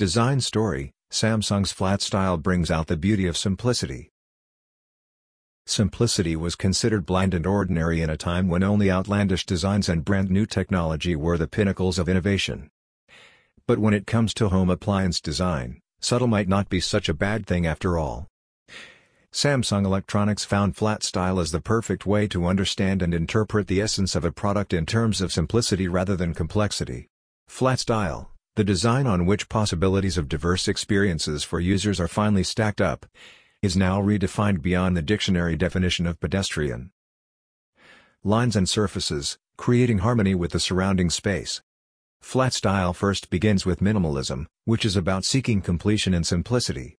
Design story: Samsung's flat style brings out the beauty of simplicity. Simplicity was considered bland and ordinary in a time when only outlandish designs and brand-new technology were the pinnacles of innovation. But when it comes to home appliance design, subtle might not be such a bad thing after all. Samsung Electronics found flat style as the perfect way to understand and interpret the essence of a product in terms of simplicity rather than complexity. Flat style, the design on which possibilities of diverse experiences for users are finely stacked up, is now redefined beyond the dictionary definition of pedestrian. Lines and surfaces, creating harmony with the surrounding space. Flat style first begins with minimalism, which is about seeking completion in simplicity.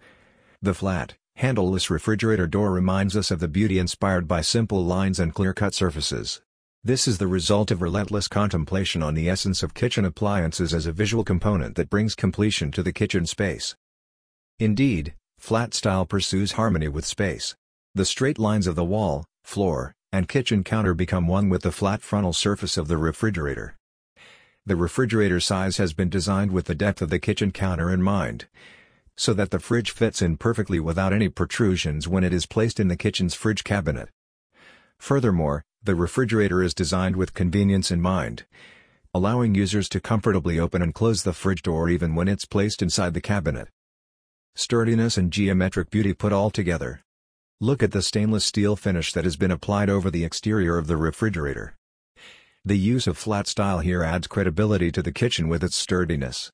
The flat, handleless refrigerator door reminds us of the beauty inspired by simple lines and clear-cut surfaces. This is the result of relentless contemplation on the essence of kitchen appliances as a visual component that brings completion to the kitchen space. Indeed, flat style pursues harmony with space. The straight lines of the wall, floor, and kitchen counter become one with the flat frontal surface of the refrigerator. The refrigerator size has been designed with the depth of the kitchen counter in mind, so that the fridge fits in perfectly without any protrusions when it is placed in the kitchen's fridge cabinet. Furthermore, the refrigerator is designed with convenience in mind, allowing users to comfortably open and close the fridge door even when it's placed inside the cabinet. Sturdiness and geometric beauty put all together. Look at the stainless steel finish that has been applied over the exterior of the refrigerator. The use of flat style here adds credibility to the kitchen with its sturdiness.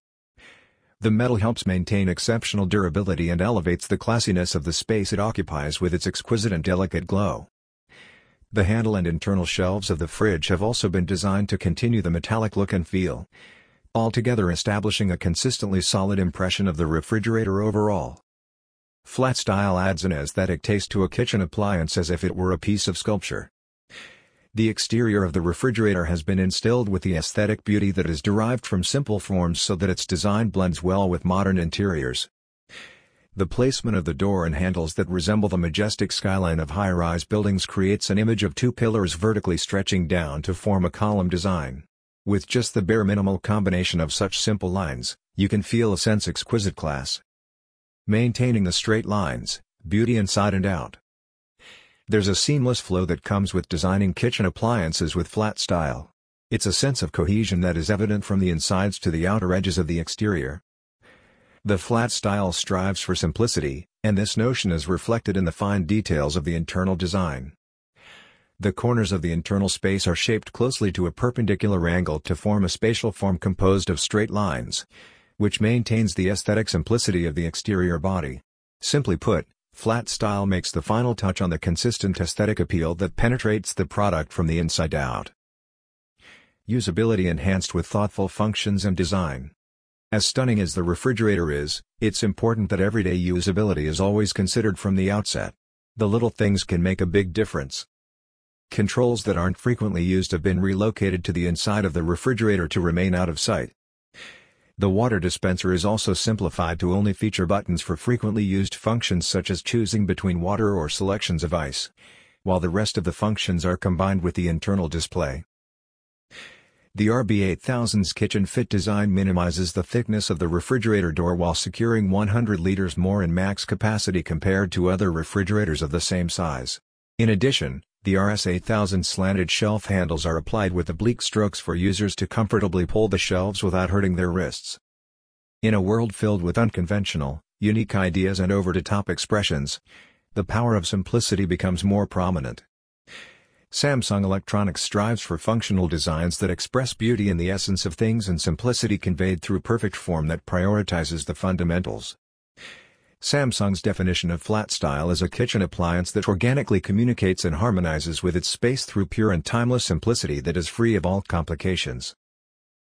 The metal helps maintain exceptional durability and elevates the classiness of the space it occupies with its exquisite and delicate glow. The handle and internal shelves of the fridge have also been designed to continue the metallic look and feel, altogether establishing a consistently solid impression of the refrigerator overall. Flat style adds an aesthetic taste to a kitchen appliance as if it were a piece of sculpture. The exterior of the refrigerator has been instilled with the aesthetic beauty that is derived from simple forms so that its design blends well with modern interiors. The placement of the door and handles that resemble the majestic skyline of high-rise buildings creates an image of two pillars vertically stretching down to form a column design. With just the bare minimal combination of such simple lines, you can feel a sense of exquisite class. Maintaining the straight lines, beauty inside and out. There's a seamless flow that comes with designing kitchen appliances with flat style. It's a sense of cohesion that is evident from the insides to the outer edges of the exterior. The flat style strives for simplicity, and this notion is reflected in the fine details of the internal design. The corners of the internal space are shaped closely to a perpendicular angle to form a spatial form composed of straight lines, which maintains the aesthetic simplicity of the exterior body. Simply put, flat style makes the final touch on the consistent aesthetic appeal that penetrates the product from the inside out. Usability enhanced with thoughtful functions and design. As stunning as the refrigerator is, it's important that everyday usability is always considered from the outset. The little things can make a big difference. Controls that aren't frequently used have been relocated to the inside of the refrigerator to remain out of sight. The water dispenser is also simplified to only feature buttons for frequently used functions such as choosing between water or selections of ice, while the rest of the functions are combined with the internal display. The RB8000's kitchen fit design minimizes the thickness of the refrigerator door while securing 100 liters more in max capacity compared to other refrigerators of the same size. In addition, the RS8000 slanted shelf handles are applied with oblique strokes for users to comfortably pull the shelves without hurting their wrists. In a world filled with unconventional, unique ideas and over-the-top expressions, the power of simplicity becomes more prominent. Samsung Electronics strives for functional designs that express beauty in the essence of things and simplicity conveyed through perfect form that prioritizes the fundamentals. Samsung's definition of flat style is a kitchen appliance that organically communicates and harmonizes with its space through pure and timeless simplicity that is free of all complications.